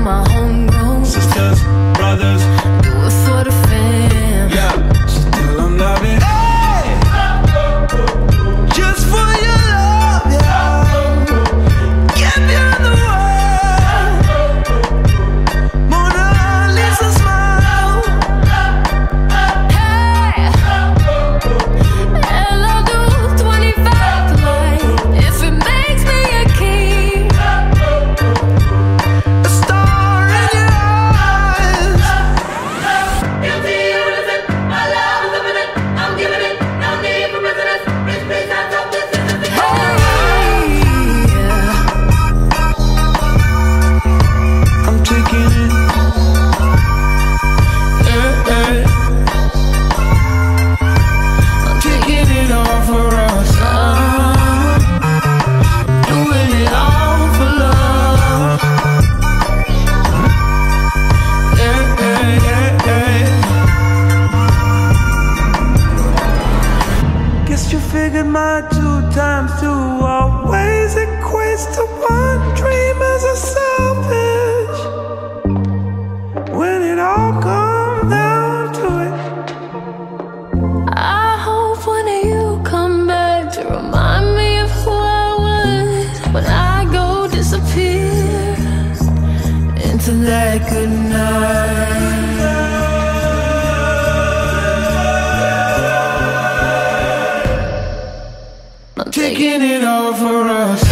my homegrown sisters, brothers, do it for the fam. yeah, just tell them love it. Hey! Just for your love, yeah. Give you the world. Mona Lisa smile. Hey, and I'll do 25 tonight if it makes me a king. A star in your eyes. Guilty, innocent, my love is imminent. I'm giving it, no need for precedence. Rich, please, hands up, this is the I'm taking it. I'm taking it all for us. Doing it all for love. Guess you figured my 2 times 2 always equates to 1. Dreamers are selfish when it all comes down to it. I hope one of you come back to remind me of who I was when I go disappear into that good night. I'm taking it all for us.